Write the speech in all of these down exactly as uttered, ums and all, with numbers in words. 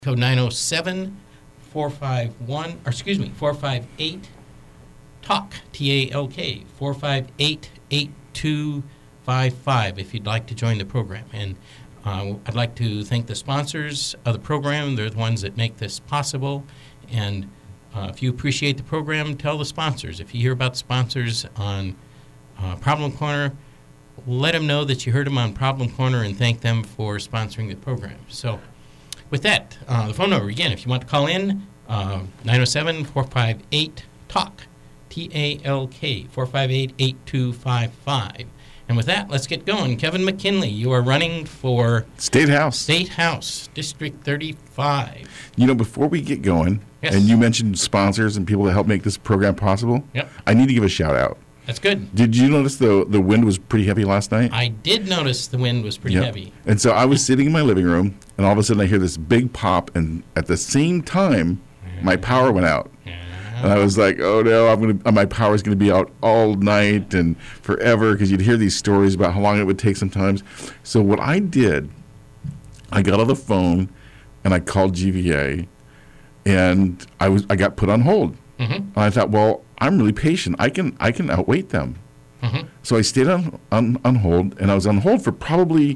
Code nine oh seven, four five one, or excuse me, four five eight, TALK, T A L K, four five eight, eight two five five if you'd like to join the program. And uh, I'd like to thank the sponsors of the program. They're the ones that make this possible. And uh, if you appreciate the program, tell the sponsors. If you hear about sponsors on uh, Problem Corner, let them know that you heard them on Problem Corner and thank them for sponsoring the program. So with that, uh, the phone number, again, if you want to call in, uh, nine oh seven, four five eight, TALK, T A L K, four five eight, eight two five five. And with that, let's get going. Kevin McKinley, you are running for State House. State House, District thirty-five. You know, before we get going, yes. and you mentioned sponsors and people that help make this program possible, Yep. I need to give a shout out. That's good. Did you notice the the wind was pretty heavy last night? I did notice the wind was pretty Yep. heavy. And so I was sitting in my living room, and all of a sudden I hear this big pop, and at the same time, my power went out. Yeah. And I was like, "Oh no, I'm gonna my power's gonna be out all night and forever," because you'd hear these stories about how long it would take sometimes. So what I did, I got on the phone, and I called G V A, and I was I got put on hold. Mm-hmm. And I thought, well, I'm really patient. I can I can outwait them. Mm-hmm. So I stayed on, on on hold, and I was on hold for probably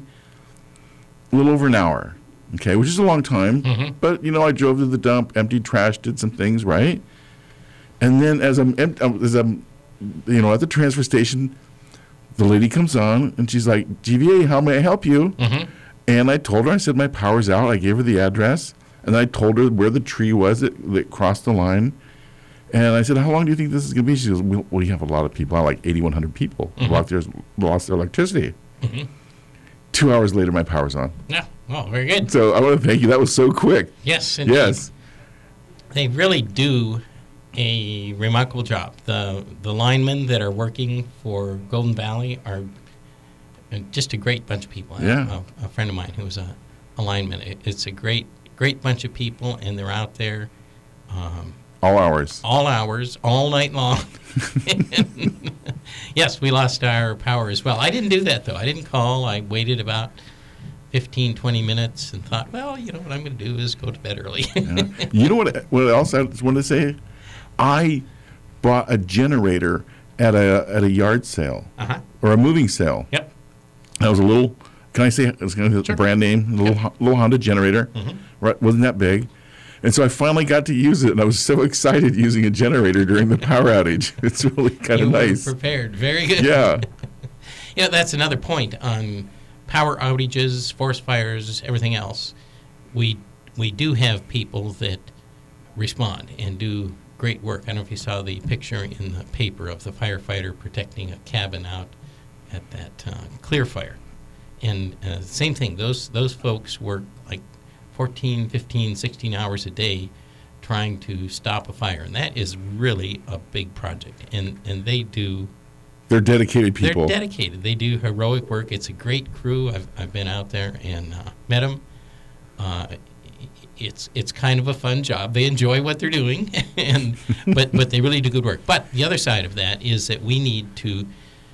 a little over an hour. Okay, which is a long time. Mm-hmm. But you know, I drove to the dump, emptied trash, did some things, right? And then as I'm empt- as I'm, you know, at the transfer station, the lady comes on and she's like, "G V A, how may I help you?" Mm-hmm. And I told her, I said, my power's out. I gave her the address, and I told her where the tree was that, that crossed the line. And I said, "How long do you think this is going to be?" She goes, "Well, we have a lot of people, like eighty-one hundred people Mm-hmm. who lost their, lost their electricity." Mm-hmm. Two hours later, my power's on. Yeah. Well, very good. So I want to thank you. That was so quick. Yes. Indeed. Yes. They really do a remarkable job. The the linemen that are working for Golden Valley are just a great bunch of people. Yeah. A, a friend of mine who was a, a lineman. It, it's a great great bunch of people, and they're out there um, All hours. all hours, all night long. Yes, we lost our power as well. I didn't do that, though. I didn't call. I waited about fifteen, twenty minutes and thought, well, you know, what I'm going to do is go to bed early. Yeah. You know what? What else I just wanted to say? I bought a generator at a at a yard sale Uh-huh. or a moving sale. Yep. That was a little. Can I say it's going to be Sure. a brand name? A little Yep. little Honda generator. Mhm. Right? Wasn't that big? And so I finally got to use it, and I was so excited using a generator during the power outage. It's really kind You of were nice. prepared. Very good. Yeah. Yeah, that's another point on power outages, forest fires, everything else. We we do have people that respond and do great work. I don't know if you saw the picture in the paper of the firefighter protecting a cabin out at that uh, clear fire. And uh, same thing, those those folks work like fourteen, fifteen, sixteen hours a day trying to stop a fire. And that is really a big project. And, and they do... They're dedicated people. They're dedicated. They do heroic work. It's a great crew. I've I've been out there and uh, met them. Uh, it's it's kind of a fun job. They enjoy what they're doing, and but but they really do good work. But the other side of that is that we need to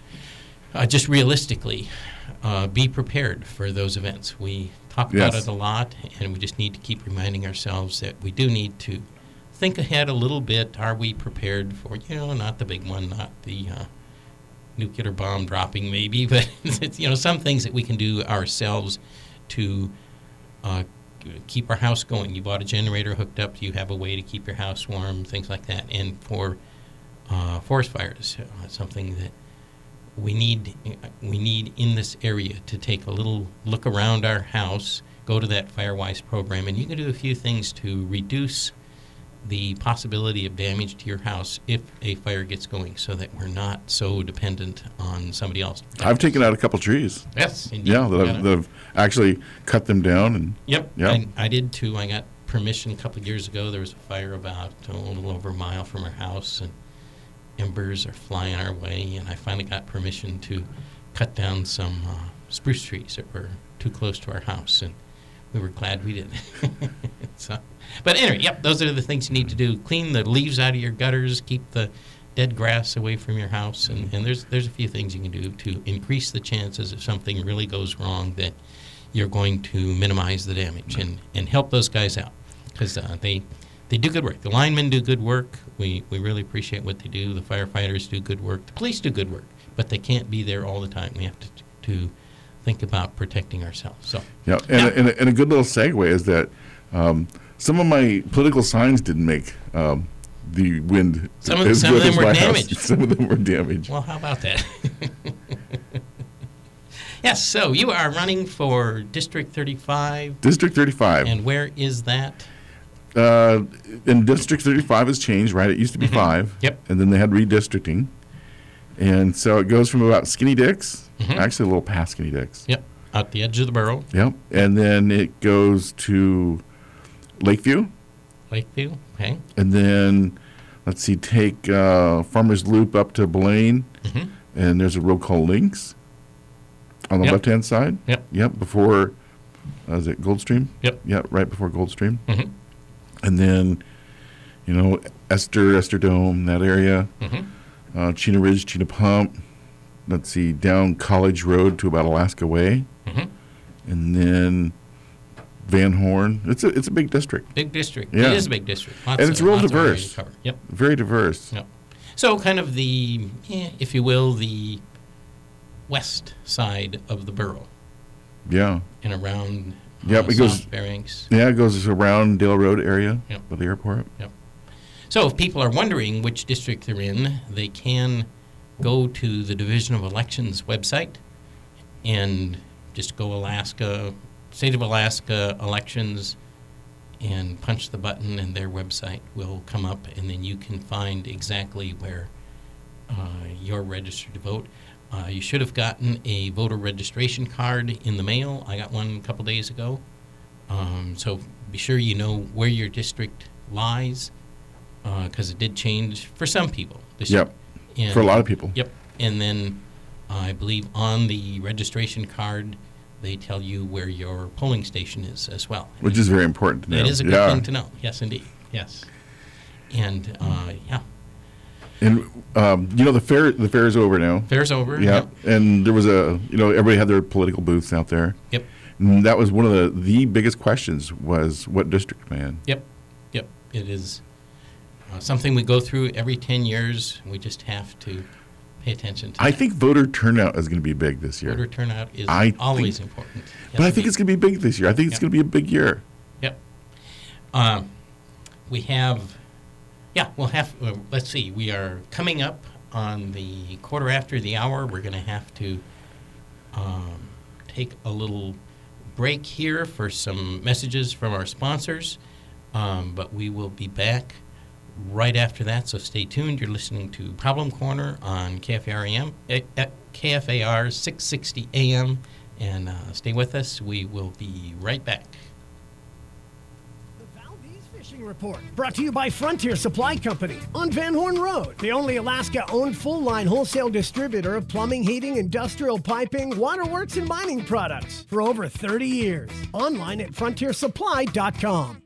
uh, just realistically uh, be prepared for those events. We talk about Yes. it a lot, and we just need to keep reminding ourselves that we do need to think ahead a little bit. Are we prepared for, you know, not the big one, not the uh, nuclear bomb dropping maybe, but it's, you know, some things that we can do ourselves to uh, keep our house going. You bought a generator hooked up, you have a way to keep your house warm, things like that. And for uh, forest fires, uh, something that we need we need in this area to take a little look around our house, go to that FireWise program, and you can do a few things to reduce the possibility of damage to your house if a fire gets going, so that we're not so dependent on somebody else. I've taken out a couple trees. Yes, indeed. Yeah, that Gotta- I've, that I've actually cut them down. And Yep, Yeah. I, I did too. I got permission a couple of years ago. There was a fire about oh, a little over a mile from our house, and embers are flying our way, and I finally got permission to cut down some uh, spruce trees that were too close to our house, and we were glad we did. So, but anyway, yep, those are the things you need to do. Clean the leaves out of your gutters, keep the dead grass away from your house, and, and there's there's a few things you can do to increase the chances if something really goes wrong that you're going to minimize the damage and, and help those guys out. because uh, they they do good work. The linemen do good work. We we really appreciate what they do. The firefighters do good work. The police do good work, but they can't be there all the time. We have to to think about protecting ourselves. So yeah, and, yeah. A, and, a, and a good little segue is that um, some of my political signs didn't make um, the wind. Some of, as some of good them as were my house. damaged. Some of them were damaged. Well, how about that? Yes, so you are running for District thirty-five. District thirty-five. And where is that? Uh, and District thirty-five has changed, right? It used to be Mhm. five. Yep. And then they had redistricting. And so it goes from about Skinny Dix, Mhm. actually a little past Skinny Dix. Yep, out the edge of the borough, Yep. And then it goes to Lakeview. Lakeview, okay. And then, let's see, take uh, Farmers Loop up to Blaine. Mhm. And there's a road called Links on the Yep. left-hand side. Yep. Yep, before, uh, is it Goldstream? Yep. Yeah, right before Goldstream. Mhm. And then, you know, Esther, Esther Dome, that area. Mhm. Uh, Chena Ridge, Chena Pump. Let's see, down College Road to about Alaska Way. Mhm. And then Van Horn. It's a, it's a big district. Big district. Yeah. It is a big district. Lots And it's of, real lots of area diverse. to cover. Yep. Very diverse. Yep. So kind of the, eh, if you will, the west side of the borough Yeah. and around Yep, uh, it goes- South Fairbanks. Yeah, it goes around Dale Road area Yep. by the airport. So if people are wondering which district they're in, they can go to the Division of Elections website and just go Alaska, State of Alaska Elections, and punch the button and their website will come up, and then you can find exactly where uh, you're registered to vote. Uh, you should have gotten a voter registration card in the mail. I got one a couple days ago. Um, so be sure you know where your district lies, because it did change for some people this Yep. year. And- For a lot of people. Yep. And then uh, I believe on the registration card, they tell you where your polling station is as well. Which is very important to know. That is a good yeah. thing to know. Yes, indeed. Yes. And, uh, yeah, And um, you know the fair the fair is over now. fair's over. Yeah. Yep. And there was a you know everybody had their political booths out there. Yep. And that was one of the the biggest questions was what district man. Yep. Yep. It is uh, something we go through every ten years. We just have to pay attention to I that. think voter turnout is going to be big this year. Voter turnout is I always think- important. Yes, but I think indeed. it's going to be big this year. I think it's Yep. going to be a big year. Yep. Um, we have, yeah, we'll have, uh, let's see, we are coming up on the quarter after the hour. We're going to have to um, take a little break here for some messages from our sponsors, um, but we will be back right after that, so stay tuned. You're listening to Problem Corner on K F A R A M, eh, eh, K F A R six sixty A M, and uh, stay with us. We will be right back. The Valdez Fishing Report, brought to you by Frontier Supply Company on Van Horn Road, the only Alaska-owned full-line wholesale distributor of plumbing, heating, industrial piping, waterworks, and mining products for over thirty years. Online at frontier supply dot com.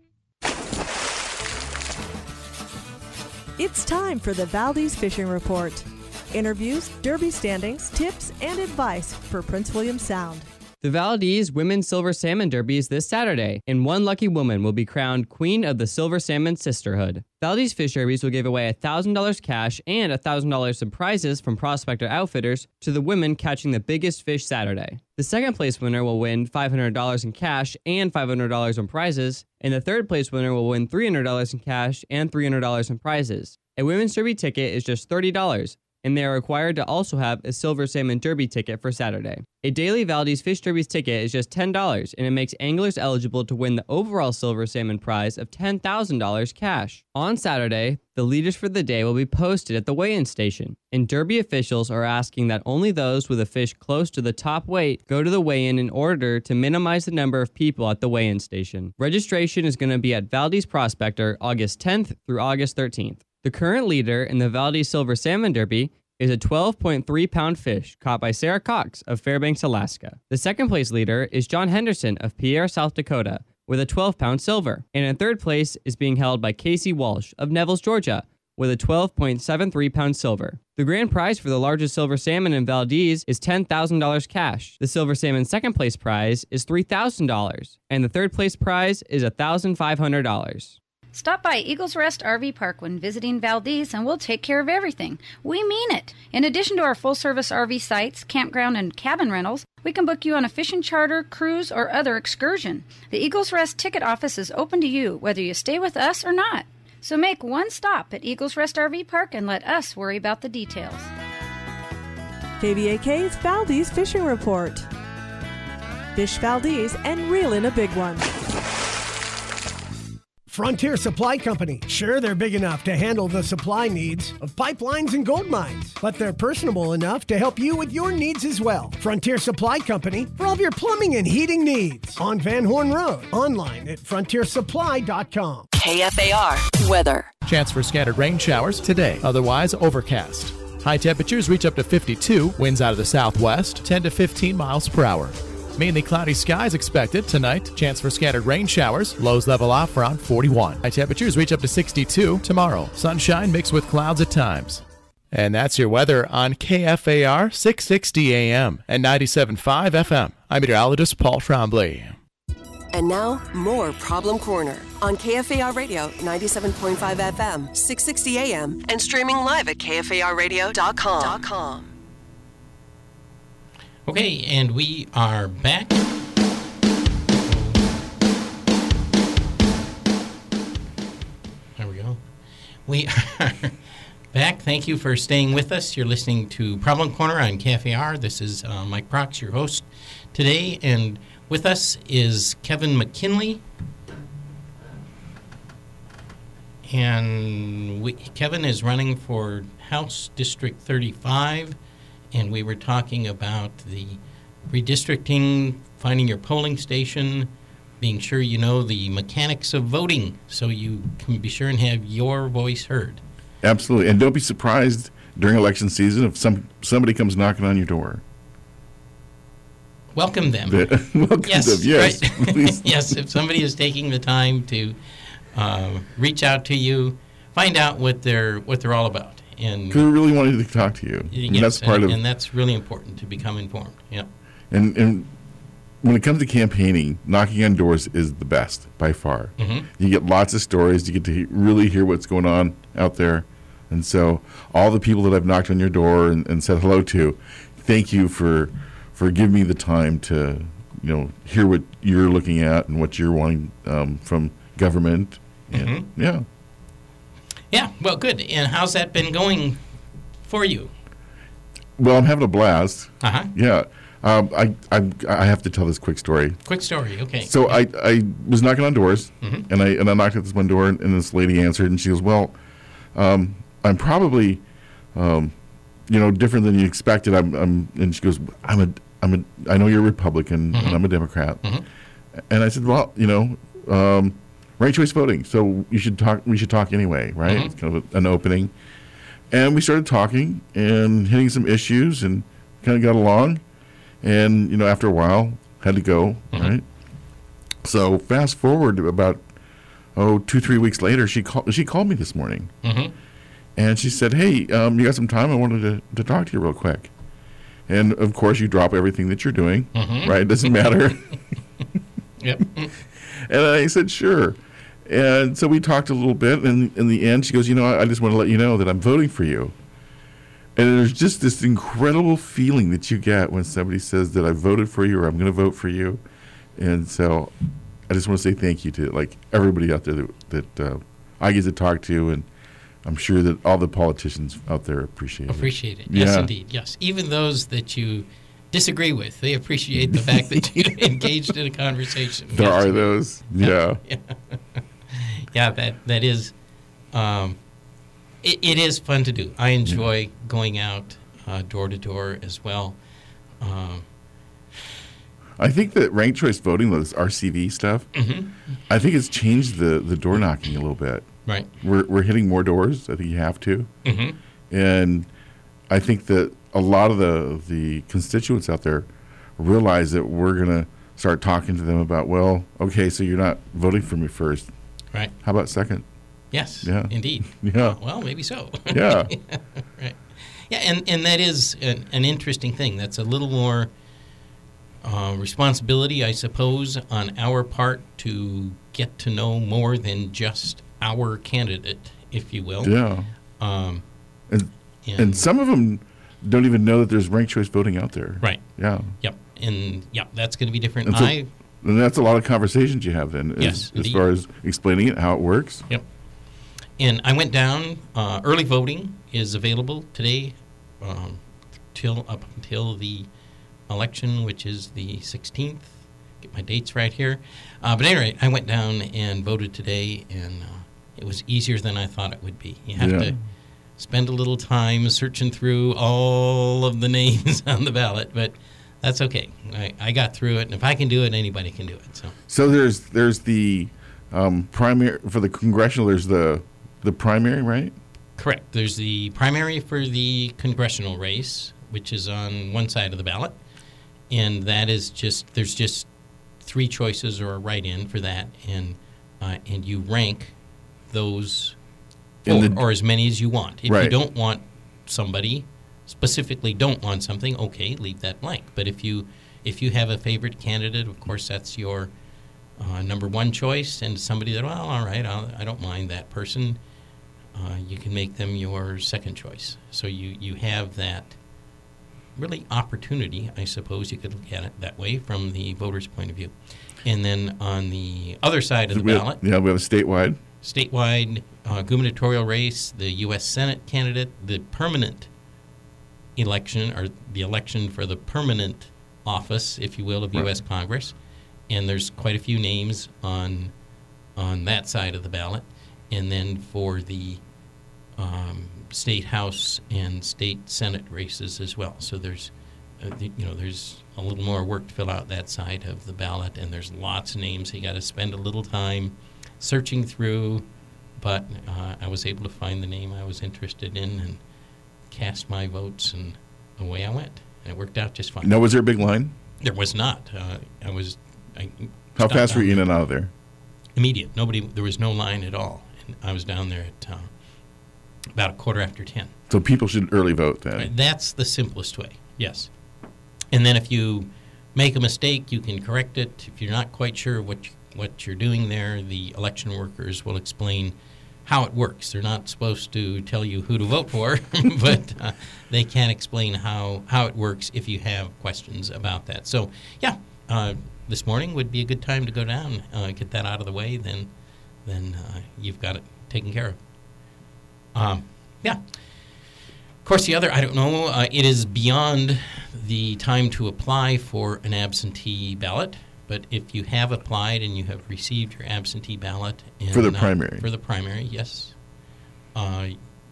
It's time for the Valdez Fishing Report. Interviews, derby standings, tips, and advice for Prince William Sound. The Valdez Women's Silver Salmon Derby is this Saturday, and one lucky woman will be crowned Queen of the Silver Salmon Sisterhood. Valdez Fish Derbies will give away one thousand dollars cash and one thousand dollars in prizes from Prospector Outfitters to the women catching the biggest fish Saturday. The second place winner will win five hundred dollars in cash and five hundred dollars in prizes, and the third place winner will win three hundred dollars in cash and three hundred dollars in prizes. A women's derby ticket is just thirty dollars, and they are required to also have a Silver Salmon Derby ticket for Saturday. A daily Valdez Fish Derbies ticket is just ten dollars, and it makes anglers eligible to win the overall Silver Salmon prize of ten thousand dollars cash. On Saturday, the leaders for the day will be posted at the weigh-in station, and Derby officials are asking that only those with a fish close to the top weight go to the weigh-in in order to minimize the number of people at the weigh-in station. Registration is going to be at Valdez Prospector August tenth through August thirteenth. The current leader in the Valdez Silver Salmon Derby is a twelve point three pound fish caught by Sarah Cox of Fairbanks, Alaska. The second place leader is John Henderson of Pierre, South Dakota, with a twelve pound silver. And in third place is being held by Casey Walsh of Nevels, Georgia, with a twelve point seven three pound silver. The grand prize for the largest silver salmon in Valdez is ten thousand dollars cash. The silver salmon second place prize is three thousand dollars, and the third place prize is one thousand five hundred dollars. Stop by Eagles Rest R V Park when visiting Valdez and we'll take care of everything. We mean it. In addition to our full-service R V sites, campground, and cabin rentals, we can book you on a fishing charter, cruise, or other excursion. The Eagles Rest ticket office is open to you, whether you stay with us or not. So make one stop at Eagles Rest R V Park and let us worry about the details. K V A K's Valdez Fishing Report. Fish Valdez and reel in a big one. Frontier Supply Company. Sure, they're big enough to handle the supply needs of pipelines and gold mines, but they're personable enough to help you with your needs as well. Frontier Supply Company for all of your plumbing and heating needs. On Van Horn Road. Online at frontier supply dot com. K F A R weather. Chance for scattered rain showers today, otherwise overcast. High temperatures reach up to fifty-two, winds out of the southwest, ten to fifteen miles per hour. Mainly cloudy skies expected tonight. Chance for scattered rain showers. Lows level off around forty-one. High temperatures reach up to sixty-two tomorrow. Sunshine mixed with clouds at times. And that's your weather on K F A R six sixty A M and ninety-seven point five F M. I'm meteorologist Paul Trombley. And now, more Problem Corner on K F A R Radio ninety-seven point five F M, six sixty A M, and streaming live at K F A R radio dot com. Okay, and we are back. There we go. We are back. Thank you for staying with us. You're listening to Problem Corner on K F A R. This is uh, Mike Prox, your host today, and with us is Kevin McKinley. And we, Kevin is running for House District thirty-five. And we were talking about the redistricting, finding your polling station, being sure you know the mechanics of voting so you can be sure and have your voice heard. Absolutely. And don't be surprised during election season if some somebody comes knocking on your door. Welcome them. Welcome yes, them, yes. Right. Yes, if somebody is taking the time to uh, reach out to you, find out what they're what they're all about. And because we really wanted to talk to you. Yes, and that's part and, of, and that's really important to become informed. Yep. And and when it comes to campaigning, knocking on doors is the best by far. Mm-hmm. You get lots of stories. You get to he- really hear what's going on out there. And so all the people that I've knocked on your door and, and said hello to, thank you for for giving me the time to you know hear what you're looking at and what you're wanting um, from government. And Mm-hmm. yeah. Yeah, well, good. And how's that been going for you? Well, I'm having a blast. Uh-huh. Yeah. Um, I, I I have to tell this quick story. Quick story, okay. So I, I was knocking on doors, Mhm. and I and I knocked at this one door, and, and this lady answered, and she goes, "Well, um, I'm probably, um, you know, different than you expected." I'm, I'm and she goes, "I'm a I'm a I know you're a Republican, Mhm. and I'm a Democrat," Mhm. and I said, "Well, you know, um, ranked choice voting, so you should talk. We should talk anyway, right?" Mhm. It's kind of a, an opening, and we started talking and hitting some issues, and kind of got along. And, you know, after a while, had to go, Mhm. right? So fast forward to about, oh, two, three weeks later, she, call, she called me this morning. Mm-hmm. And she said, hey, um, you got some time? I wanted to, to talk to you real quick. And, of course, you drop everything that you're doing, Mhm. right? It doesn't matter. Yep. And I said, sure. And so we talked a little bit. And in the end, she goes, you know, I, I just want to let you know that I'm voting for you. And there's just this incredible feeling that you get when somebody says that I voted for you or I'm going to vote for you. And so I just want to say thank you to like everybody out there that, that uh, I get to talk to, and I'm sure that all the politicians out there appreciate it. Appreciate it. Yes, Yeah. indeed. Yes. Even those that you disagree with, they appreciate the fact that you engaged in a conversation. There Yes. are those. Yeah. Yeah, that that is, um, it, it is fun to do. I enjoy going out uh, door to door as well. Um, I think that ranked choice voting, this R C V stuff, mhm. I think it's changed the, the door knocking a little bit. Right. We're we're hitting more doors. I think you have to. hmm And I think that a lot of the, the constituents out there realize that we're going to start talking to them about, well, okay, so you're not voting for me first. Right. How about second? Yes, Yeah. indeed. Yeah. Well, maybe so. Yeah. Right. Yeah, and, and that is an, an interesting thing. That's a little more uh, responsibility, I suppose, on our part to get to know more than just our candidate, if you will. Yeah. Um, And, and, and some of them don't even know that there's ranked choice voting out there. Right. Yeah. Yep. And, yep, that's going to be different. And so- I And that's a lot of conversations you have then, as, Yes, as indeed. far as explaining it, how it works. Yep. And I went down. Uh, early voting is available today, um, till up until the election, which is the sixteenth. Get my dates right here. Uh, but anyway, I went down and voted today, and uh, it was easier than I thought it would be. You have Yeah. to spend a little time searching through all of the names on the ballot, but that's okay. I, I got through it, and if I can do it, anybody can do it. So. So there's there's the um, primary for the congressional. There's the the primary, right? Correct. There's the primary for the congressional race, which is on one side of the ballot, and that is just there's just three choices or a write-in for that, and uh, and you rank those, In or, the- or as many as you want. If you Right. don't want somebody, specifically don't want something, okay, leave that blank. But if you if you have a favorite candidate, of course, that's your uh, number one choice, and somebody that, well, all right, I'll, I don't mind that person. Uh, you can make them your second choice. So you, you have that really opportunity, I suppose you could look at it that way from the voter's point of view. And then on the other side of the We have- ballot, yeah, we have a statewide. statewide uh, gubernatorial race, the U S Senate candidate, the permanent election, or the election for the permanent office, if you will, of Right. U S Congress. And there's quite a few names on on that side of the ballot. And then for the um, state house and state senate races as well. So there's, uh, the, you know, there's a little more work to fill out that side of the ballot, and there's lots of names. You got to spend a little time searching through, but uh, I was able to find the name I was interested in and cast my votes, and away I went. And it worked out just fine. Now, was there a big line? There was not. Uh, I was. I How stopped fast were down you in there. and out of there? Immediate. Nobody. There was no line at all. And I was down there at uh, about a quarter after ten. So people should early vote then. Right, that's the simplest way. Yes. And then if you make a mistake, you can correct it. If you're not quite sure what you, what you're doing there, the election workers will explain how it works. They're not supposed to tell you who to vote for, but uh, they can explain how, how it works if you have questions about that. So, yeah, uh, this morning would be a good time to go down, uh, get that out of the way, then then uh, you've got it taken care of. Um, yeah. Of course, the other, I don't know, uh, it is beyond the time to apply for an absentee ballot. But if you have applied and you have received your absentee ballot, and, For the uh, primary. for the primary, yes. Uh,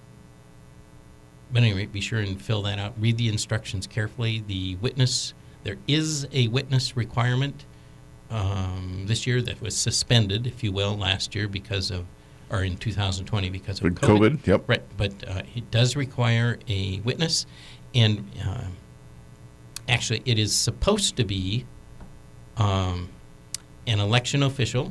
but anyway, be sure and fill that out. Read the instructions carefully. The witness, there is a witness requirement um, this year that was suspended, if you will, last year because of, or in two thousand twenty because of With COVID. COVID, yep. Right, but uh, it does require a witness, and uh, actually, it is supposed to be um, an election official,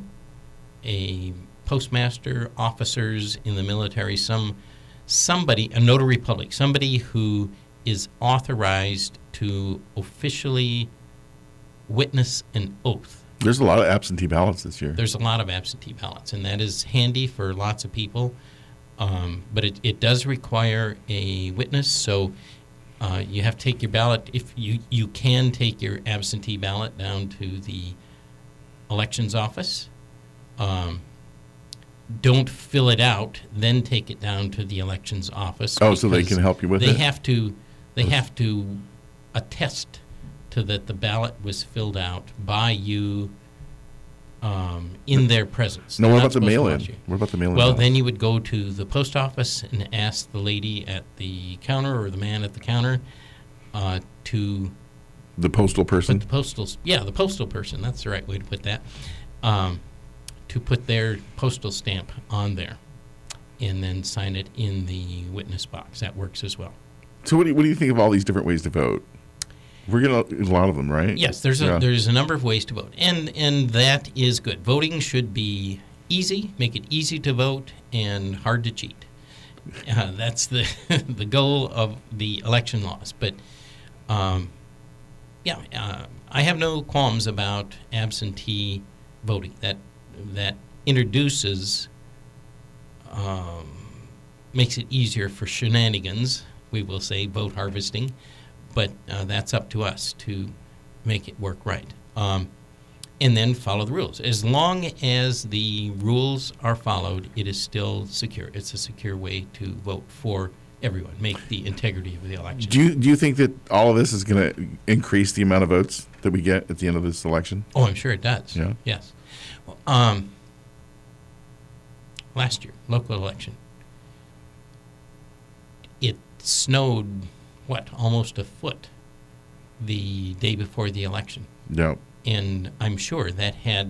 a postmaster, officers in the military, some somebody, a notary public, somebody who is authorized to officially witness an oath. There's a lot of absentee ballots this year. There's a lot of absentee ballots, and that is handy for lots of people. Um, but it, it does require a witness, so uh, you have to take your ballot. If you, you can take your absentee ballot down to the elections office. Um, don't fill it out, then take it down to the elections office. Oh, so they because can help you with they it? Have to, they have to attest to that the ballot was filled out by you um, in their presence. Now, They're what not about the supposed to mail-in? watch you. What about the mail-in Well, ballots? then you would go to the post office and ask the lady at the counter or the man at the counter uh, to The postal person? put the postal, yeah, the postal person. That's the right way to put that. Um, to put their postal stamp on there, and then sign it in the witness box. That works as well. So what do you, what do you think of all these different ways to vote? We're getting a lot of them, right? Yes, there's a Yeah. there's a number of ways to vote, and and that is good. Voting should be easy, make it easy to vote, and hard to cheat. Uh, that's the the goal of the election laws. But um, yeah, uh, I have no qualms about absentee voting. That that introduces, um, makes it easier for shenanigans. We will say vote harvesting, but uh, that's up to us to make it work right. Um, and then follow the rules. As long as the rules are followed, it is still secure. It's a secure way to vote for everyone, make the integrity of the election. Do you do you think that all of this is going to increase the amount of votes that we get at the end of this election? Oh, I'm sure it does. Yeah. Yes. Well, um, last year, local election, it snowed, what, almost a foot the day before the election. No. And I'm sure that had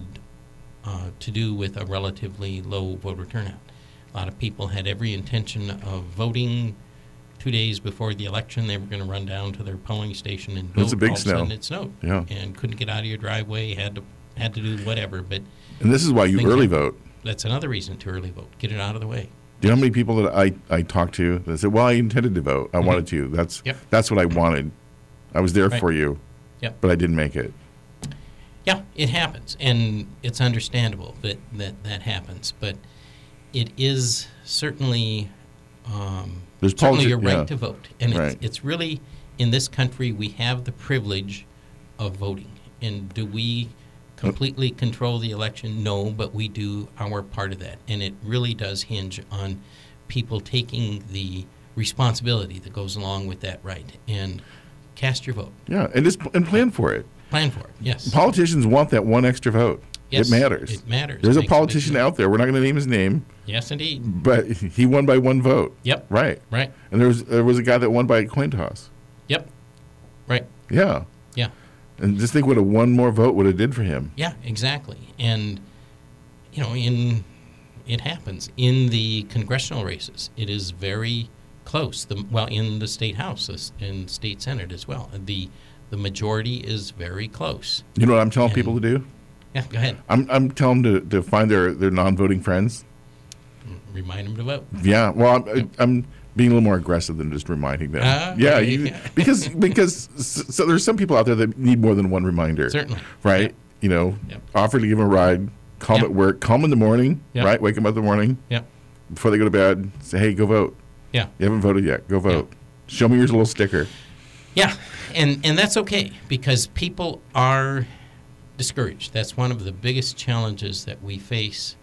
uh, to do with a relatively low voter turnout. A lot of people had every intention of voting. Two days before the election, they were going to run down to their polling station and vote. It's a big All of snow. a sudden it snowed. Yeah. And couldn't get out of your driveway, had to had to do whatever. But And this is why you things early happen. vote. That's another reason to early vote. Get it out of the way. Do you know how many people that I, I talked to that said, well, I intended to vote. I wanted to. That's Yep. that's what I wanted. I was there Right. for you, Yep. but I didn't make it. Yeah, it happens, and it's understandable that that, that happens. But it is certainly um, There's certainly politi- your right yeah. to vote, and Right. it's it's really in this country we have the privilege of voting. And do we completely control the election? No, but we do our part of that, and it really does hinge on people taking the responsibility that goes along with that right and cast your vote. Yeah, and just and plan for it. Plan for it. Yes. Politicians want that one extra vote. Yes, it matters. it matters. There's It a makes a big politician deal. out there. We're not going to name his name, Yes, indeed. but he won by one vote. Yep. Right. Right. And there was there was a guy that won by a coin toss. Yep. Right. Yeah. Yeah. And just think what a one more vote would have did for him. Yeah, exactly. And, you know, in it happens. In the congressional races, it is very close. The, well, in the state house, this- in state senate as well. The the majority is very close. You know what I'm telling And- people to do? Yeah, go ahead. I'm I'm telling them to, to find their, their non-voting friends. Remind them to vote. Yeah. Well, I'm, I'm being a little more aggressive than just reminding them. Ah, yeah, okay. you, because because s- so there's some people out there that need more than one reminder. Certainly. Right. Yep. You know, Yep. offer to give them a ride. Call them Yep. at work. Call them in the morning. Yep. Right. Wake them up in the morning Yep. before they go to bed. Say, hey, go vote. Yeah. You haven't voted yet. Go vote. Show me your little sticker. Yeah, and, and that's okay because people are discouraged. That's one of the biggest challenges that we face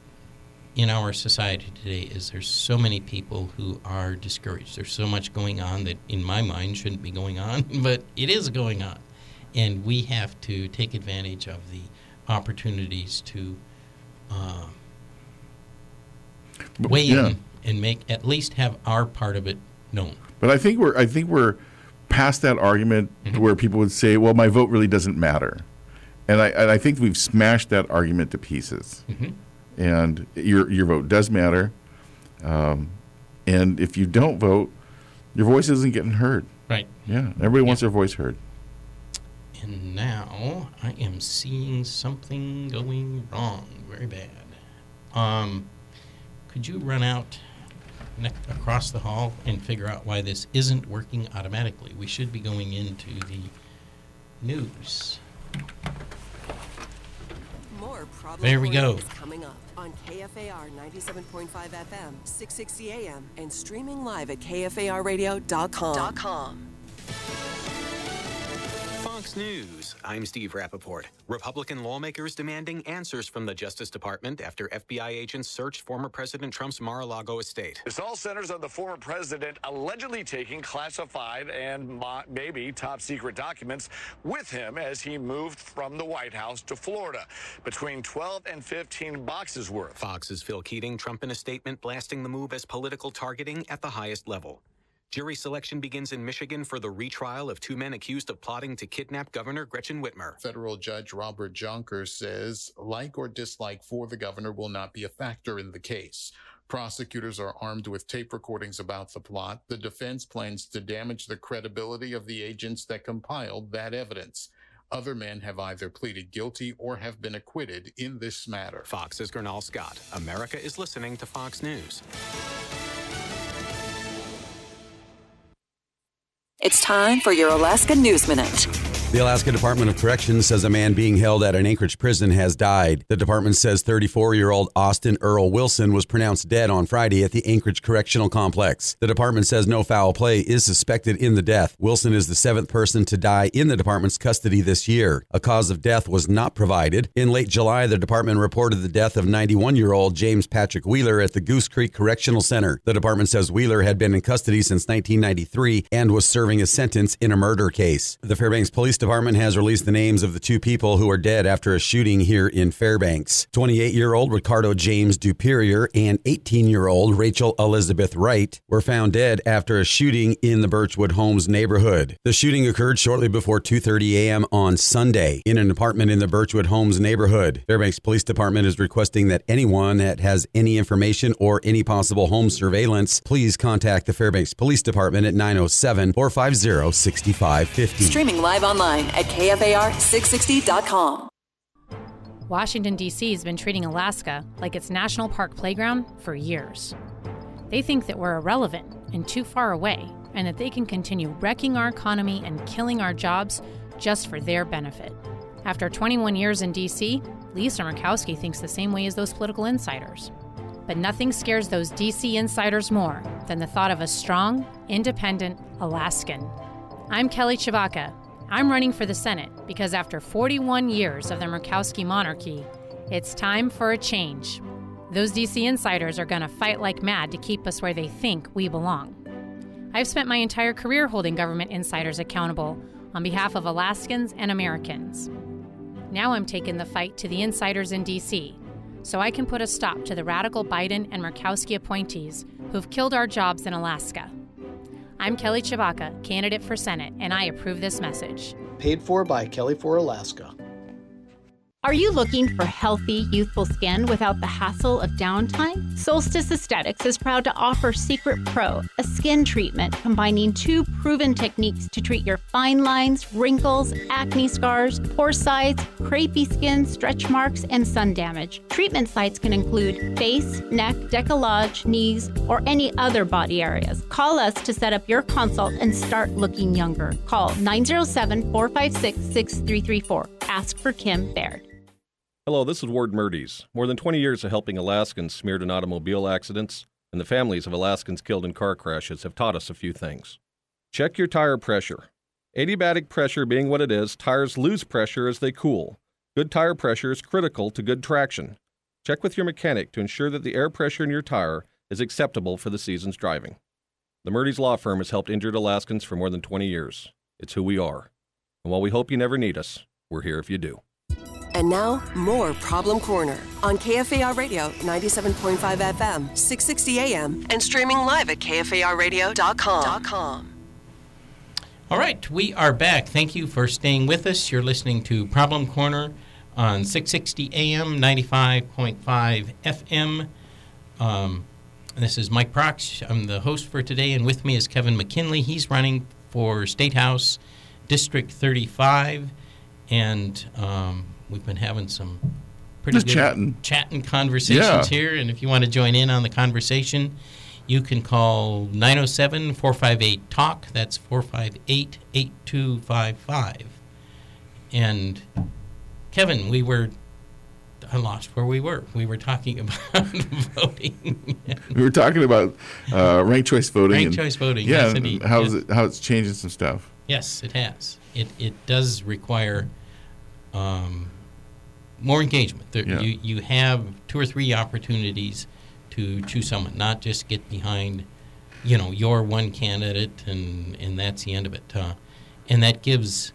in our society today is there's so many people who are discouraged. There's so much going on that in my mind shouldn't be going on, but it is going on. And we have to take advantage of the opportunities to uh, weigh Yeah. in and make at least have our part of it known. But I think we're I think we're past that argument Mm-hmm. where people would say, well, my vote really doesn't matter. And I and I think we've smashed that argument to pieces. Mhm. And your your vote does matter. Um, and if you don't vote, your voice isn't getting heard. Right. Yeah, everybody wants their voice heard. And now I am seeing something going wrong, very bad. Um, could you run out ne- across the hall and figure out why this isn't working automatically? We should be going into the news. More Problem There we Corner go. is coming up on K F A R ninety-seven point five F M, six sixty A M, and streaming live at K F A R radio dot com. Dot com. Fox News. I'm Steve Rappaport. Republican lawmakers demanding answers from the Justice Department after F B I agents searched former President Trump's Mar-a-Lago estate. This all centers on the former president allegedly taking classified and mo- maybe top secret documents with him as he moved from the White House to Florida. Between twelve and fifteen boxes worth. Fox's Phil Keating, Trump in a statement blasting the move as political targeting at the highest level. Jury selection begins in Michigan for the retrial of two men accused of plotting to kidnap Governor Gretchen Whitmer. Federal Judge Robert Jonker says like or dislike for the governor will not be a factor in the case. Prosecutors are armed with tape recordings about the plot. The defense plans to damage the credibility of the agents that compiled that evidence. Other men have either pleaded guilty or have been acquitted in this matter. Fox's Gernal Scott. America is listening to Fox News. It's time for your Alaska News Minute. The Alaska Department of Corrections says a man being held at an Anchorage prison has died. The department says thirty-four-year-old Austin Earl Wilson was pronounced dead on Friday at the Anchorage Correctional Complex. The department says no foul play is suspected in the death. Wilson is the seventh person to die in the department's custody this year. A cause of death was not provided. In late July, the department reported the death of ninety-one-year-old James Patrick Wheeler at the Goose Creek Correctional Center. The department says Wheeler had been in custody since nineteen ninety-three and was serving a sentence in a murder case. The Fairbanks Police Department has released the names of the two people who are dead after a shooting here in Fairbanks. twenty-eight-year-old Ricardo James Duperior and eighteen-year-old Rachel Elizabeth Wright were found dead after a shooting in the Birchwood Homes neighborhood. The shooting occurred shortly before two thirty a.m. on Sunday in an apartment in the Birchwood Homes neighborhood. Fairbanks Police Department is requesting that anyone that has any information or any possible home surveillance, please contact the Fairbanks Police Department at nine oh seven, four five zero, six five five zero. Streaming live online at K F A R six sixty dot com. Washington, D C has been treating Alaska like its national park playground for years. They think that we're irrelevant and too far away, and that they can continue wrecking our economy and killing our jobs just for their benefit. After twenty-one years in D C, Lisa Murkowski thinks the same way as those political insiders. But nothing scares those D C insiders more than the thought of a strong, independent Alaskan. I'm Kelly Chewacka. I'm running for the Senate because after forty-one years of the Murkowski monarchy, it's time for a change. Those D C insiders are going to fight like mad to keep us where they think we belong. I've spent my entire career holding government insiders accountable on behalf of Alaskans and Americans. Now I'm taking the fight to the insiders in D C so I can put a stop to the radical Biden and Murkowski appointees who've killed our jobs in Alaska. I'm Kelly Chewacka, candidate for Senate, and I approve this message. Paid for by Kelly for Alaska. Are you looking for healthy, youthful skin without the hassle of downtime? Solstice Aesthetics is proud to offer Secret Pro, a skin treatment combining two proven techniques to treat your fine lines, wrinkles, acne scars, pore sites, crepey skin, stretch marks, and sun damage. Treatment sites can include face, neck, décolletage, knees, or any other body areas. Call us to set up your consult and start looking younger. Call nine oh seven, four five six, six three three four. Ask for Kim Baird. Hello, this is Ward Murdy's. More than twenty years of helping Alaskans smeared in automobile accidents, and the families of Alaskans killed in car crashes have taught us a few things. Check your tire pressure. Adiabatic pressure being what it is, tires lose pressure as they cool. Good tire pressure is critical to good traction. Check with your mechanic to ensure that the air pressure in your tire is acceptable for the season's driving. The Murdy's Law Firm has helped injured Alaskans for more than twenty years. It's who we are. And while we hope you never need us, we're here if you do. And now, more Problem Corner on K F A R Radio, ninety-seven point five F M, six sixty A M, and streaming live at K F A R radio dot com. All right, we are back. Thank you for staying with us. You're listening to Problem Corner on six sixty A M, ninety-five point five F M. Um, this is Mike Prox. I'm the host for today, and with me is Kevin McKinley. He's running for State House District thirty-five, and um, we've been having some pretty Just good chatting. chatting conversations Yeah. here, and if you want to join in on the conversation, you can call nine oh seven, four five eight, talk. That's four five eight, eight two five five. And, Kevin, we were... I lost where we were. We were talking about voting. We were talking about uh, ranked choice voting. Ranked and, choice voting, yeah, yes, indeed. How, is Yeah. it, how it's changing some stuff. Yes, it has. It it does require um, more engagement. There, Yeah. You you have two or three opportunities to choose someone, not just get behind, you know, your one candidate and and that's the end of it. Uh, and that gives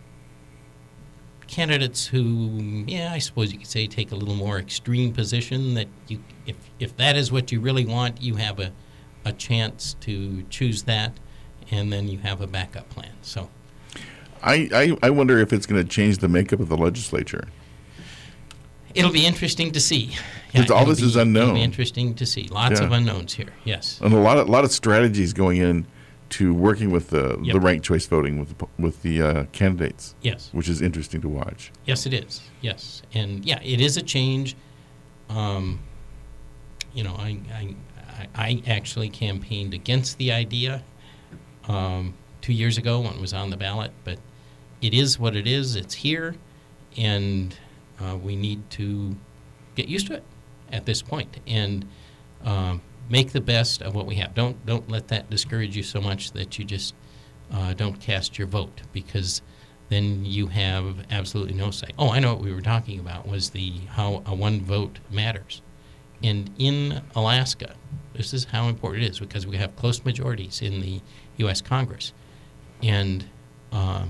candidates who, yeah, I suppose you could say, take a little more extreme position. That you, if if that is what you really want, you have a a chance to choose that, and then you have a backup plan. So. I, I, I wonder if it's going to change the makeup of the legislature. It'll be interesting to see. Because all it'll this be- is unknown. It'll be interesting to see. Lots Yeah. of unknowns here, yes. And a lot of, lot of strategies going in to working with the Yep. the ranked choice voting with the, with the uh, candidates. Yes. Which is interesting to watch. Yes, it is. Yes, and yeah, it is a change. Um, you know, I, I I actually campaigned against the idea um, two years ago when it was on the ballot, but it is what it is. It's here, and uh, we need to get used to it at this point and um, make the best of what we have. Don't don't let that discourage you so much that you just uh, don't cast your vote, because then you have absolutely no say. Oh, I know what we were talking about was the how a one vote matters. And in Alaska, this is how important it is, because we have close majorities in the U S Congress. And uh,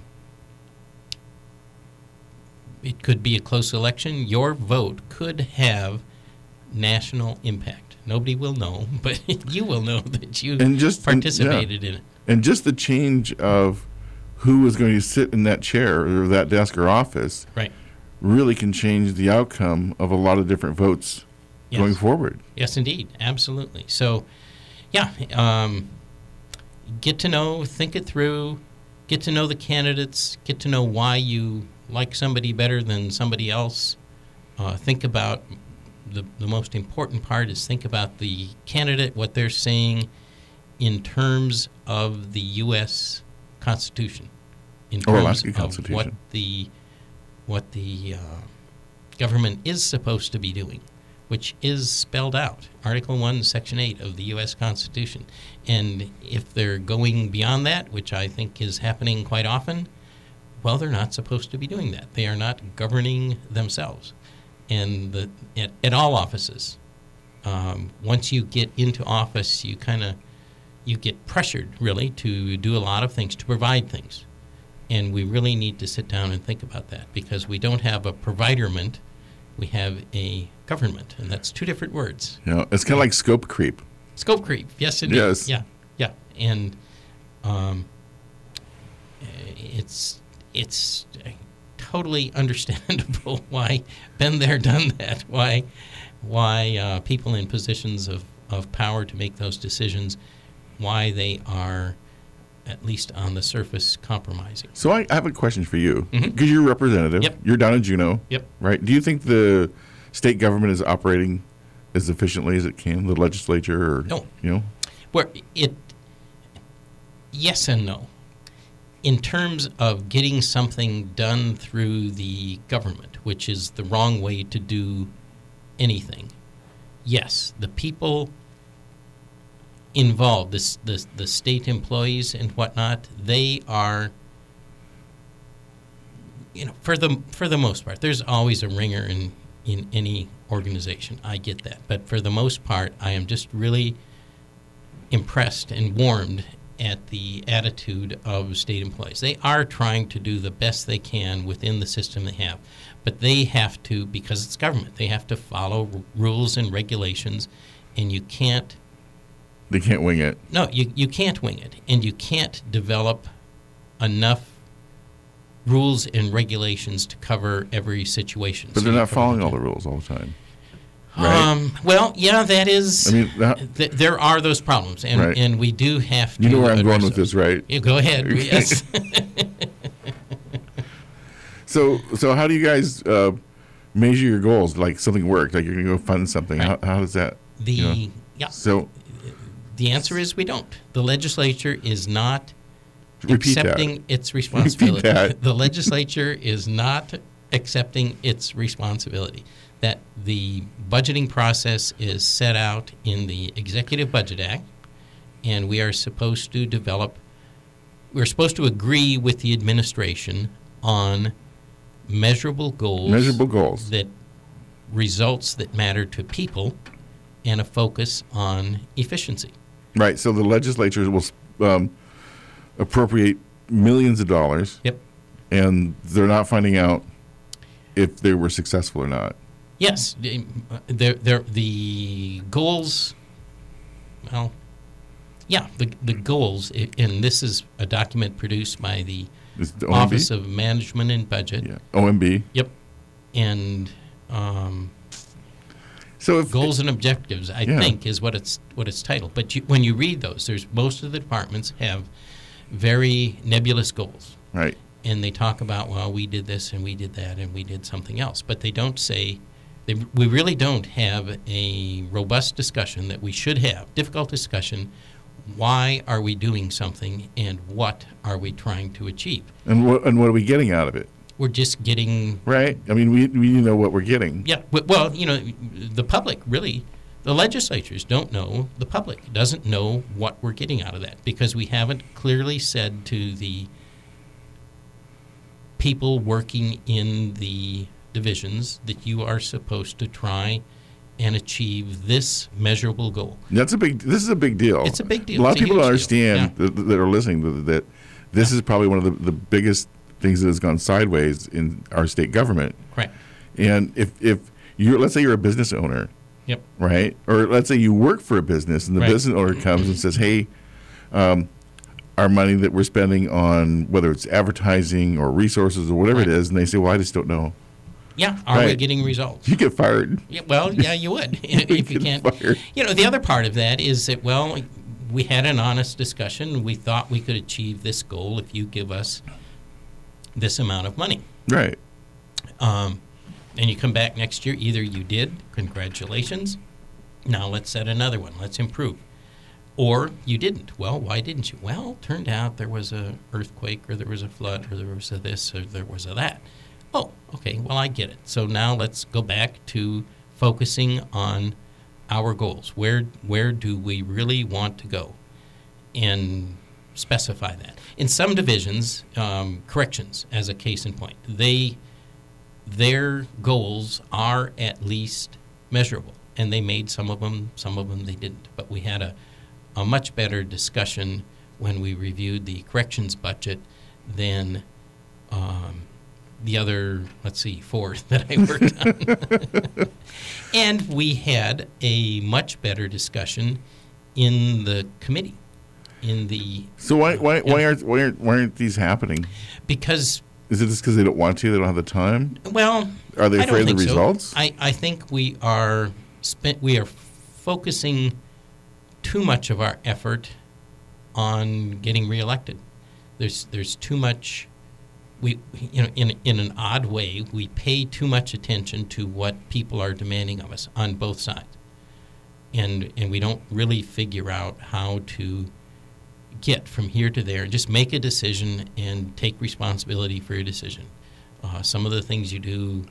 it could be a close election. Your vote could have national impact. Nobody will know, but you will know that you and just, participated and, yeah. in it. And just the change of who is going to sit in that chair or that desk or office right. really can change the outcome of a lot of different votes yes. going forward. Yes, indeed. Absolutely. So, yeah, um, get to know, think it through, get to know the candidates, get to know why you like somebody better than somebody else. Uh, think about the, the most important part is think about the candidate, what they're saying in terms of the U S Constitution, in Or terms Alaska of Constitution. what the what the uh, government is supposed to be doing, which is spelled out, Article one, Section eight of the U S Constitution. And if they're going beyond that, which I think is happening quite often, well, they're not supposed to be doing that. They are not governing themselves. And the, at, at all offices, um, once you get into office, you kind of you get pressured, really, to do a lot of things, to provide things. And we really need to sit down and think about that, because we don't have a providerment, we have a government, and that's two different words. You know, it's kind of like scope creep. Scope creep, yes, indeed. Yes. Yeah, yeah. And um, it's it's totally understandable why been there, done that, why why uh, people in positions of, of power to make those decisions, why they are, at least on the surface, compromising. So I, I have a question for you, because Mhm. you're a representative. Yep. You're down in Juneau. Yep. Right? Do you think the state government is operating as efficiently as it can, the legislature, or No. you know? Where it, yes and no. In terms of getting something done through the government, which is the wrong way to do anything, yes, the people involved, the, the, the state employees and whatnot, they are, you know, for the for the most part, there's always a ringer in, in any organization. I get that. But for the most part, I am just really impressed and warmed at the attitude of state employees. They are trying to do the best they can within the system they have. But they have to, because it's government, they have to follow r- rules and regulations, and you can't They can't wing it. No, you, you can't wing it, and you can't develop enough rules and regulations to cover every situation. But So they're you not cover following the all time. the rules all the time. Right? Um, well, yeah, that is. I mean, that- th- there are those problems, and Right. and we do have to. You know where I'm address going with those. this, right? You go ahead. Yes. So, so how do you guys uh, measure your goals? Like something worked, like you're going to go fund something. Right. How, how does that? The you know? yeah. So The answer is we don't. The legislature is not Repeat that. accepting its responsibility. that. The legislature is not accepting its responsibility. That the budgeting process is set out in the Executive Budget Act, and we are supposed to develop, we're supposed to agree with the administration on measurable goals. Measurable goals. That results that matter to people, and a focus on efficiency. Right. So the legislature will um, appropriate millions of dollars. Yep. And they're not finding out if they were successful or not. Yes, the, the, the, the goals, well, yeah, the, the goals, i- and this is a document produced by the Is it the O M B? Office of Management and Budget. Yeah. O M B. Yep. And um, So if, goals and objectives, I yeah. think, is what it's what it's titled. But you, when you read those, there's most of the departments have very nebulous goals. Right. And they talk about, well, we did this and we did that and we did something else. But they don't say, they, we really don't have a robust discussion that we should have, difficult discussion. Why are we doing something and what are we trying to achieve? And what, and what are we getting out of it? We're just getting... Right. I mean, we, we know what we're getting. Yeah. Well, you know, the public really, the legislatures don't know, the public doesn't know what we're getting out of that because we haven't clearly said to the people working in the divisions that you are supposed to try and achieve this measurable goal. That's a big. This is a big deal. It's a big deal. A lot It's of a people don't huge deal. understand that, that are listening that, that this is probably one of the, the biggest things that has gone sideways in our state government. Right. And if if you let's say you're a business owner. Yep. Right. Or let's say you work for a business and the Right. business owner comes and says, "Hey, um, our money that we're spending on whether it's advertising or resources or whatever Right. it is," and they say, "Well, I just don't know." Yeah. Are we Right. getting results? You get fired. Yeah, well, yeah, you would if you can't. Fired. You know, the other part of that is that, well, we had an honest discussion. We thought we could achieve this goal if you give us this amount of money. Right. Um, and you come back next year, either you did, congratulations. Now let's set another one. Let's improve. Or you didn't. Well, why didn't you? Well, turned out there was a earthquake or there was a flood or there was a this or there was a that. Oh, okay, well, I get it. So now let's go back to focusing on our goals. Where where do we really want to go? And specify that. In some divisions, um, corrections, as a case in point, they their goals are at least measurable. And they made some of them, some of them they didn't. But we had a, a much better discussion when we reviewed the corrections budget than um, the other, let's see, four that I worked on. And we had a much better discussion in the committee. In the So why why uh, why yeah. aren't why aren't why aren't these happening? Because is it just because they don't want to? They don't have the time. Well, are they I don't afraid of the think so. results? I, I think we are spent. We are focusing too much of our effort on getting reelected. There's there's too much. We you know in in an odd way we pay too much attention to what people are demanding of us on both sides, and and we don't really figure out how to get from here to there. Just make a decision and take responsibility for your decision. Uh, some of the things you do,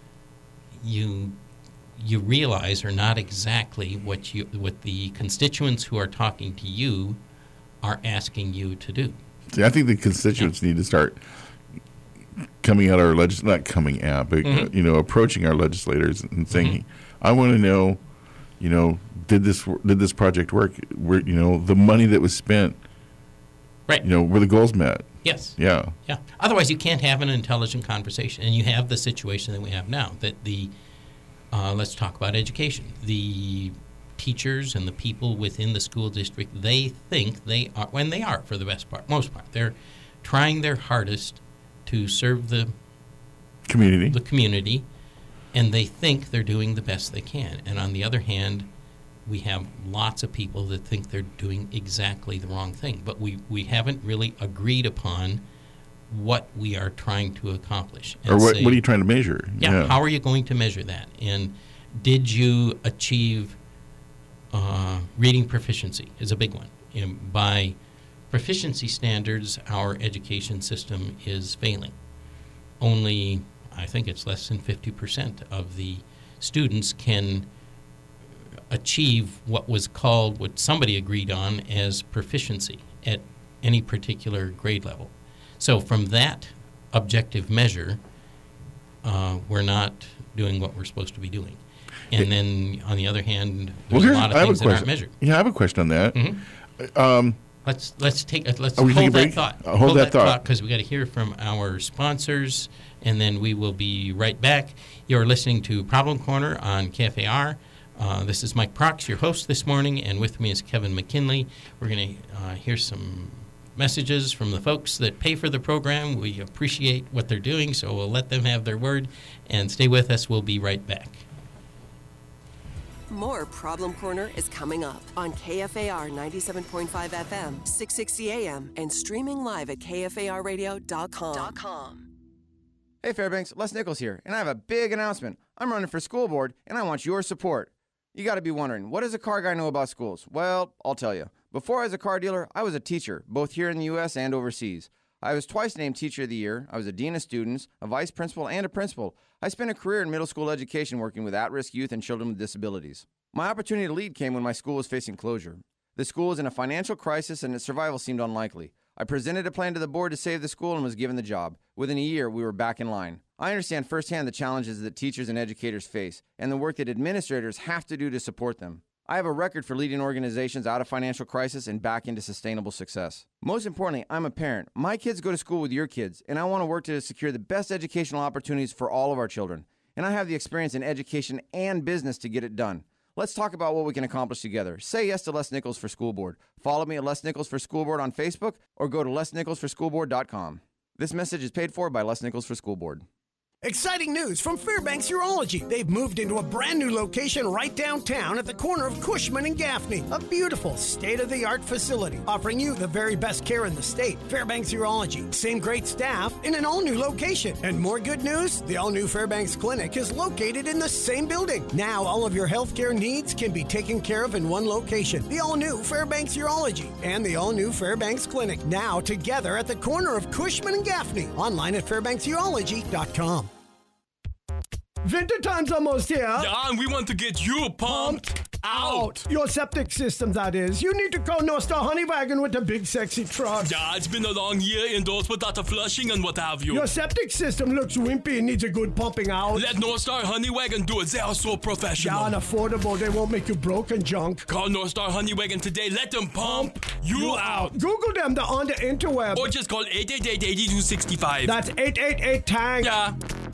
you you realize are not exactly what you what the constituents who are talking to you are asking you to do. See, I think the constituents need to start coming at our legis not coming at, but Mm-hmm. you know, approaching our legislators and saying, Mhm. "I want to know, you know, did this did this project work? Where you know the money that was spent, right? You know, were the goals met? Yes. Yeah. Yeah. Otherwise, you can't have an intelligent conversation, and you have the situation that we have now. That the uh, let's talk about education. The teachers and the people within the school district, they think they are, when they are for the best part, most part, they're trying their hardest to serve the community, the community, and they think they're doing the best they can. And on the other hand, we have lots of people that think they're doing exactly the wrong thing. But we, we haven't really agreed upon what we are trying to accomplish. Or what, what are you trying to measure? Yeah, yeah. How are you going to measure that? And did you achieve uh, reading proficiency is a big one. And by proficiency standards, our education system is failing. Only, I think it's less than fifty percent of the students can achieve what was called, what somebody agreed on as proficiency at any particular grade level. So from that objective measure, uh, we're not doing what we're supposed to be doing. And then, on the other hand, there's well, a lot of I have things a that aren't question. measured. Yeah, I have a question on that. Mhm. Um, Let's let's take a, let's Are we taking hold a that break? thought. Uh, hold that thought. because we got to hear from our sponsors, and then we will be right back. You're listening to Problem Corner on K F A R. Uh, this is Mike Prox, your host this morning, and with me is Kevin McKinley. We're going to uh, hear some messages from the folks that pay for the program. We appreciate what they're doing, so we'll let them have their word. And stay with us. We'll be right back. more Problem Corner is coming up on K F A R ninety-seven point five F M, six sixty A M, and streaming live at K F A R radio dot com. Hey Fairbanks, Les Nichols here, and I have a big announcement. I'm running for school board, and I want your support. You got to be wondering, what does a car guy know about schools? Well, I'll tell you. Before I was a car dealer, I was a teacher, both here in the U S and overseas. I was twice named Teacher of the Year. I was a dean of students, a vice principal, and a principal. I spent a career in middle school education working with at-risk youth and children with disabilities. My opportunity to lead came when my school was facing closure. The school was in a financial crisis and its survival seemed unlikely. I presented a plan to the board to save the school and was given the job. Within a year, we were back in line. I understand firsthand the challenges that teachers and educators face and the work that administrators have to do to support them. I have a record for leading organizations out of financial crisis and back into sustainable success. Most importantly, I'm a parent. My kids go to school with your kids, and I want to work to secure the best educational opportunities for all of our children. And I have the experience in education and business to get it done. Let's talk about what we can accomplish together. Say yes to Les Nichols for School Board. Follow me at Les Nichols for School Board on Facebook or go to les nichols for school board dot com. This message is paid for by Les Nichols for School Board. Exciting news from Fairbanks Urology. They've moved into a brand new location right downtown at the corner of Cushman and Gaffney. A beautiful state-of-the-art facility offering you the very best care in the state. Fairbanks Urology. Same great staff in an all-new location. And more good news, the all-new Fairbanks Clinic is located in the same building. Now all of your healthcare needs can be taken care of in one location. The all-new Fairbanks Urology and the all-new Fairbanks Clinic. Now together at the corner of Cushman and Gaffney. Online at fairbanks urology dot com. Winter time's almost here. Yeah, and we want to get you pumped out. Your septic system, that is. You need to call North Star Honey Wagon with the big sexy truck. Yeah, it's been a long year indoors without the flushing and what have you. Your septic system looks wimpy and needs a good pumping out. Let North Star Honey Wagon do it. They are so professional. Yeah, and affordable. They won't make you broke and junk. Call North Star Honey Wagon today. Let them pump you, you out. Google them. They're on the interweb. Or just call eight eight eight, eight two six five. That's eight eight eight, tank. Yeah.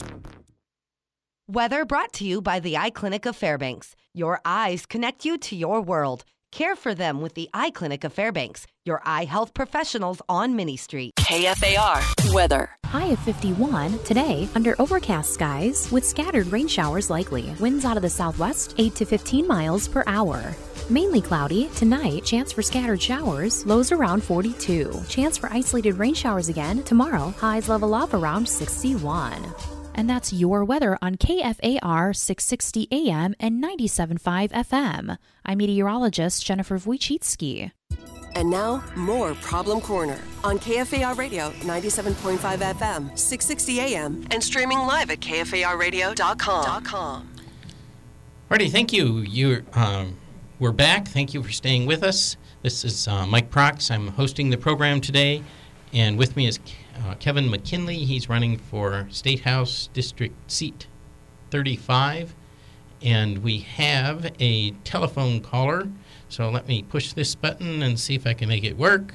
Weather brought to you by the Eye Clinic of Fairbanks. Your eyes connect you to your world. Care for them with the Eye Clinic of Fairbanks, your eye health professionals on Minnie Street. K F A R weather. High of fifty-one today under overcast skies with scattered rain showers likely. Winds out of the southwest eight to fifteen miles per hour. Mainly cloudy tonight, chance for scattered showers, lows around forty-two. Chance for isolated rain showers again tomorrow, highs level off around sixty-one. And that's your weather on K F A R six sixty A M and ninety-seven point five F M. I'm meteorologist Jennifer Wojcicki. And now, more Problem Corner on K F A R Radio ninety-seven point five F M, six sixty A M, and streaming live at K F A R radio dot com. Alrighty, thank you. You're, um, we're back. Thank you for staying with us. This is uh, Mike Prox. I'm hosting the program today, and with me is Uh, Kevin McKinley. He's running for State House District Seat thirty-five. And we have a telephone caller. So let me push this button and see if I can make it work.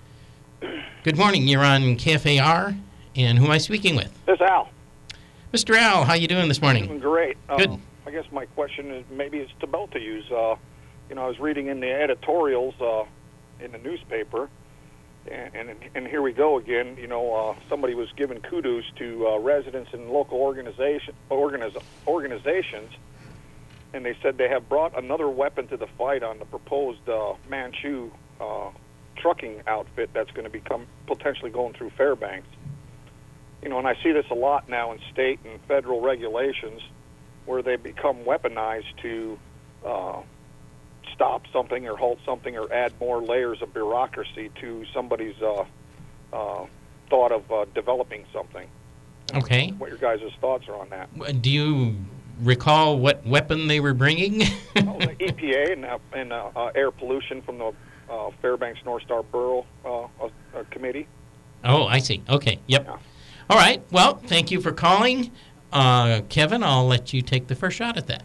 Good morning. You're on K F A R. And who am I speaking with? This is Al. Mister Al, how you doing this morning? Doing great. Good. Uh, I guess my question is maybe it's to both of you. Uh, you know, I was reading in the editorials uh, in the newspaper. And, and and here we go again. You know, uh, somebody was giving kudos to uh, residents in local organization organiz, organizations, and they said they have brought another weapon to the fight on the proposed uh, Manchu uh, trucking outfit that's going to become potentially going through Fairbanks. You know, and I see this a lot now in state and federal regulations where they become weaponized to uh, stop something or halt something or add more layers of bureaucracy to somebody's uh, uh, thought of uh, developing something. Okay. What your guys' thoughts are on that? Do you recall what weapon they were bringing? Oh, the E P A and, uh, and uh, uh, air pollution from the uh, Fairbanks North Star Borough uh, uh, Committee. Oh, I see. Okay. Yep. Yeah. All right. Well, thank you for calling. Uh, Kevin, I'll let you take the first shot at that.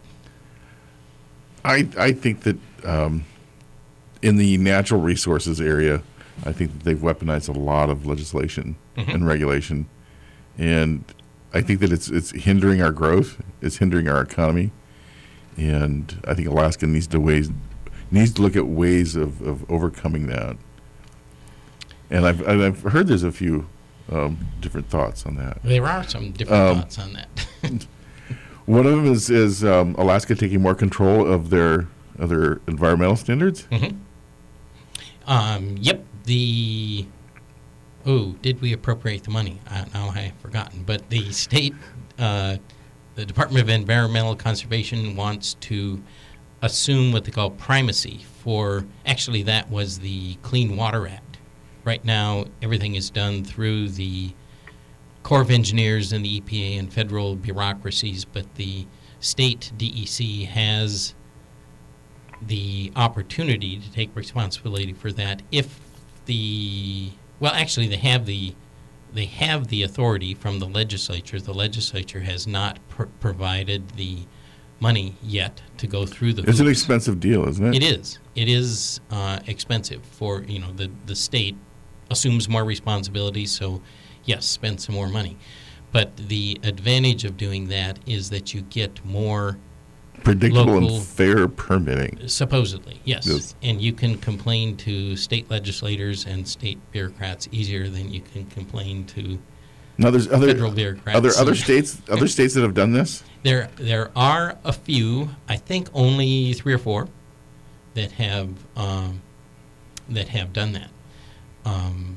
I I think that um, in the natural resources area, I think that they've weaponized a lot of legislation mm-hmm. and regulation, and I think that it's it's hindering our growth, it's hindering our economy, and I think Alaska needs to ways needs to look at ways of, of overcoming that. And I've and I've heard there's a few um, different thoughts on that. There are some different um, thoughts on that. One of them is is um, Alaska taking more control of their of their environmental standards. Mm-hmm. Um, yep. The oh, did we appropriate the money? Uh, now I have forgotten. But the state, uh, the Department of Environmental Conservation wants to assume what they call primacy for. Actually, that was the Clean Water Act. Right now, everything is done through the Corps of Engineers and the E P A and federal bureaucracies, but the state D E C has the opportunity to take responsibility for that if the well actually they have the they have the authority from the legislature. The legislature has not pr- provided the money yet to go through the It's an hoops. expensive deal, isn't it? It is. It is uh, expensive for, you know, the, the state assumes more responsibility, so yes, spend some more money. But the advantage of doing that is that you get more Predictable local, and fair permitting. supposedly, yes. Yes. And you can complain to state legislators and state bureaucrats easier than you can complain to Now, there's other federal bureaucrats. other other states other states that have done this. There, there are a few. I think only three or four that have um, that have done that. Um,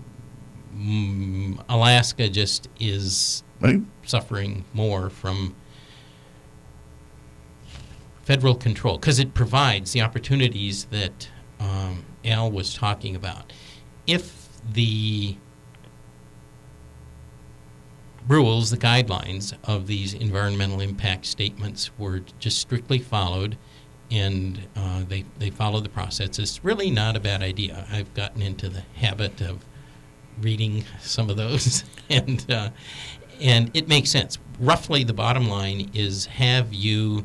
mm, Alaska just is Right. suffering more from federal control because it provides the opportunities that um, Al was talking about. If the rules, the guidelines of these environmental impact statements were just strictly followed and uh, they, they follow the process, it's really not a bad idea. I've gotten into the habit of reading some of those and uh, and it makes sense. Roughly the bottom line is, have you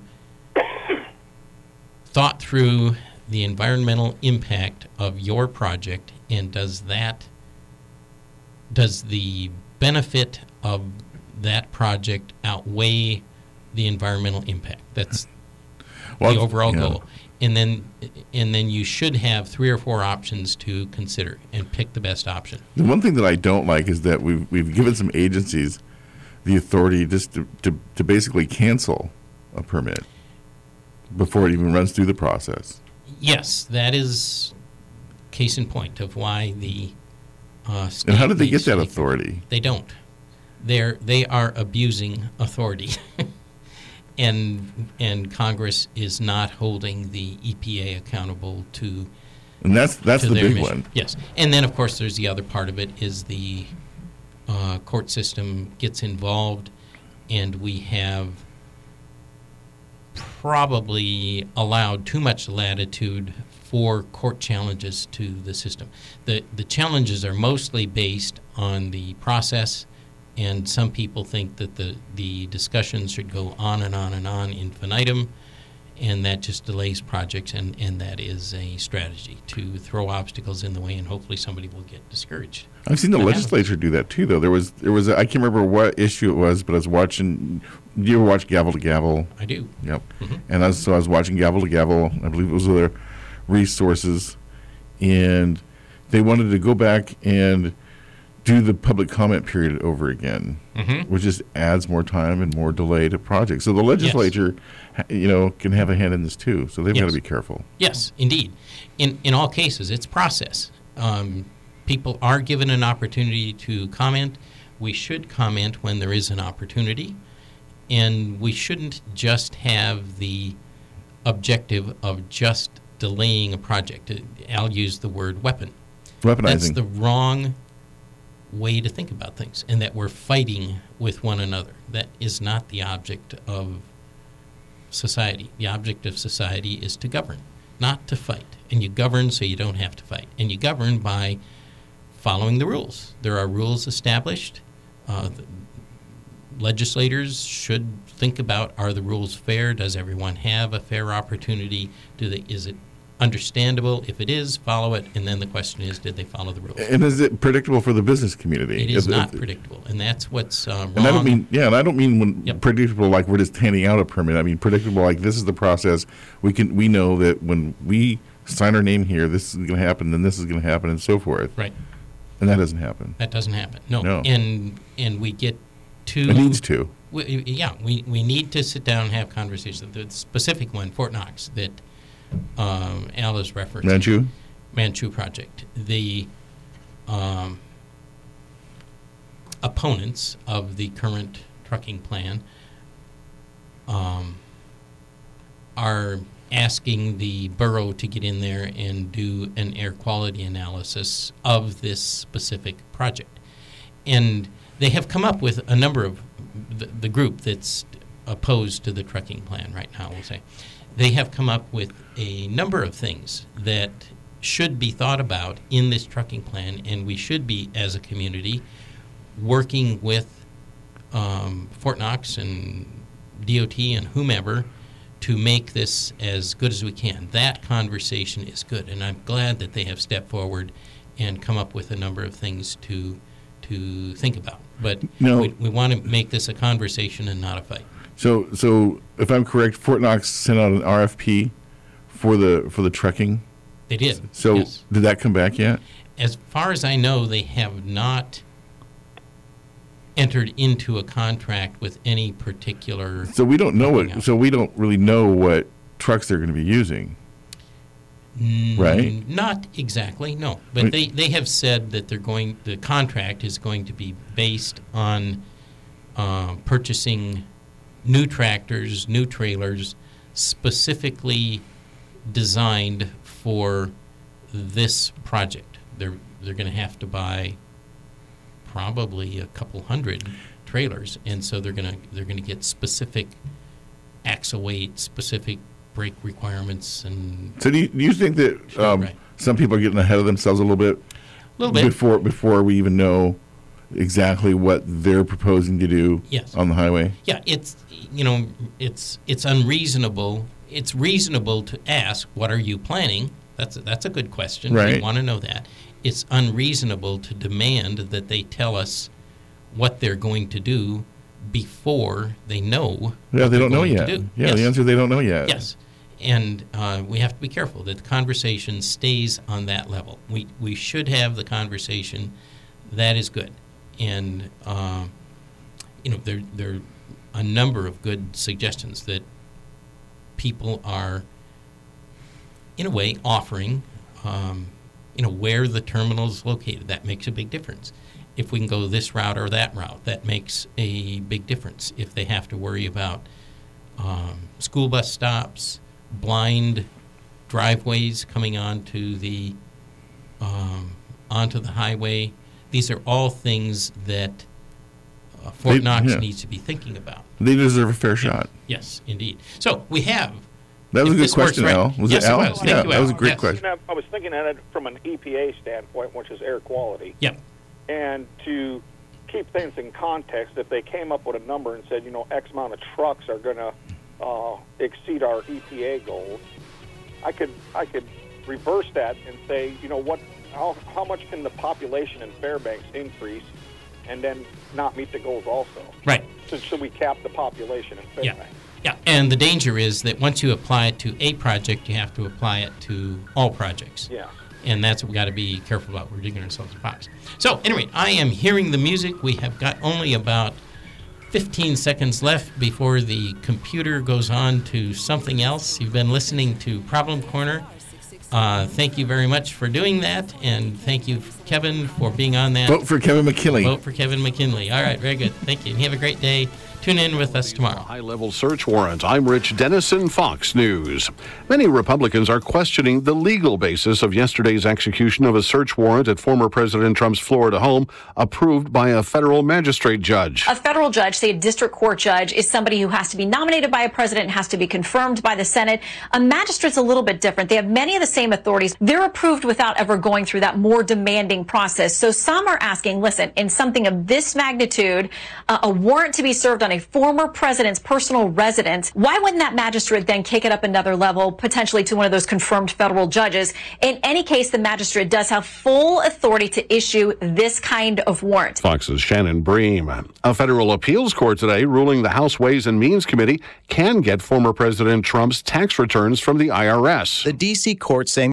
thought through the environmental impact of your project, and does that does the benefit of that project outweigh the environmental impact? That's Well, the overall yeah. goal. And then and then you should have three or four options to consider and pick the best option. The one thing that I don't like is that we've we've given some agencies the authority just to, to, to basically cancel a permit before it even runs through the process. Yes, that is case in point of why the uh, state And how did they needs get that to make- authority? They don't. They're they are abusing authority, and and Congress is not holding the E P A accountable to. And that's that's to the their big mission. one. Yes, and then of course there's the other part of it is the uh, court system gets involved, and we have probably allowed too much latitude for court challenges to the system. The the challenges are mostly based on the process, and some people think that the, the discussions should go on and on and on infinitum, and that just delays projects, and, and that is a strategy to throw obstacles in the way, and hopefully somebody will get discouraged. I've seen the That legislature do that too, though. There was there was a, I can't remember what issue it was, but I was watching. Do you ever watch Gavel to Gavel? I do. Yep. Mhm. And I was, so I was watching Gavel to Gavel. I believe it was their resources, and they wanted to go back and do the public comment period over again, Mhm. which just adds more time and more delay to projects. So the legislature, ha you know, can have a hand in this too. So they've got Yes. to be careful. Yes, indeed. In in all cases, it's process. Um, people are given an opportunity to comment. We should comment when there is an opportunity, and we shouldn't just have the objective of just delaying a project. Uh, Al used the word weapon. That's Weaponizing. the wrong way to think about things, and that we're fighting with one another. That is not the object of society. The object of society is to govern, not to fight. And you govern so you don't have to fight. And you govern by following the rules. There are rules established. Uh, the legislators should think about, are the rules fair? Does everyone have a fair opportunity? Do they? Is it understandable? If it is, follow it. And then the question is, did they follow the rules? And is it predictable for the business community? It is If- not if- predictable, and that's what's uh, wrong. And I don't mean, yeah, and I don't mean when predictable like we're just handing out a permit. I mean predictable like this is the process. We can we know that when we sign our name here, this is going to happen, then this is going to happen, and so forth. Right. And that doesn't happen. That doesn't happen. No. No. And and we get too. It needs to. we, yeah, we, we need to sit down and have conversations. The specific one, Fort Knox, that um, Al is referencing. Manchu? Manchu project. The um, opponents of the current trucking plan um, are asking the borough to get in there and do an air quality analysis of this specific project. And they have come up with a number of, the, the group that's opposed to the trucking plan right now, we'll say, they have come up with a number of things that should be thought about in this trucking plan, and we should be, as a community, working with um, Fort Knox and D O T and whomever to make this as good as we can. That conversation is good, and I'm glad that they have stepped forward and come up with a number of things to to think about. But No. we, we want to make this a conversation and not a fight. So, so if I'm correct, Fort Knox sent out an R F P for the for the trucking. They did. So, yes. did that come back yet? As far as I know, they have not entered into a contract with any particular. So we don't know what. So we don't really know what trucks they're going to be using, Mm, right? Not exactly, no. But Wait. they, they have said that they're going. The contract is going to be based on uh, purchasing new tractors, new trailers, specifically designed for this project. They're they're going to have to buy probably a couple hundred trailers, and so they're going to they're going to get specific axle weight, specific brake requirements, and So do you, do you think that um, right. some people are getting ahead of themselves a little bit? Little bit. before before we even know exactly what they're proposing to do Yes. on the highway. Yeah, it's you know it's it's unreasonable. It's reasonable to ask, "What are you planning?" That's a, that's a good question. Right. We want to know that. It's unreasonable to demand that they tell us what they're going to do before they know. Yeah, what they they're don't know going yet. to do. Yeah, Yes. the answer they don't know yet. Yes, and uh, we have to be careful that the conversation stays on that level. We we should have the conversation. That is good, and uh, you know there there are a number of good suggestions that people are, in a way, offering. Um, you know where the terminal is located. That makes a big difference. If we can go this route or that route, that makes a big difference. If they have to worry about um, school bus stops, blind driveways coming onto the um, onto the highway, these are all things that uh, Fort They- Knox yeah. needs to be thinking about. They deserve a fair shot. Yes, indeed. So we have. That was if a good this works question, right- Al. Was yes, it Al? was. Thank Yeah, you, that Al. was a great Yes. question. I was thinking at it from an E P A standpoint, which is air quality. Yep. And to keep things in context, if they came up with a number and said, you know, X amount of trucks are going to uh, exceed our E P A goals, I could I could reverse that and say, you know, what how how much can the population in Fairbanks increase, and then not meet the goals also? Right. So, so we cap the population in Yeah. Fairbanks. Yeah, and the danger is that once you apply it to a project, you have to apply it to all projects. Yeah. And that's what we got to be careful about. We're digging ourselves a box. So, anyway, I am hearing the music. We have got only about fifteen seconds left before the computer goes on to something else. You've been listening to Problem Corner. Uh, thank you very much for doing that, and thank you, Kevin, for being on that. Vote for Kevin McKinley. Vote for Kevin McKinley. All right, very good. Thank you, and have a great day. Tune in with us tomorrow. High-level search warrant. I'm Rich Dennison, Fox News. Many Republicans are questioning the legal basis of yesterday's execution of a search warrant at former President Trump's Florida home, approved by a federal magistrate judge. A federal judge, say a district court judge, is somebody who has to be nominated by a president, has to be confirmed by the Senate. A magistrate's a little bit different. They have many of the same authorities. They're approved without ever going through that more demanding process. So some are asking, listen, in something of this magnitude, uh, a warrant to be served on a former president's personal residence, why wouldn't that magistrate then kick it up another level, potentially to one of those confirmed federal judges? In any case, the magistrate does have full authority to issue this kind of warrant. Fox's Shannon Bream. A federal appeals court today ruling the House Ways and Means Committee can get former President Trump's tax returns from the I R S. The D C court saying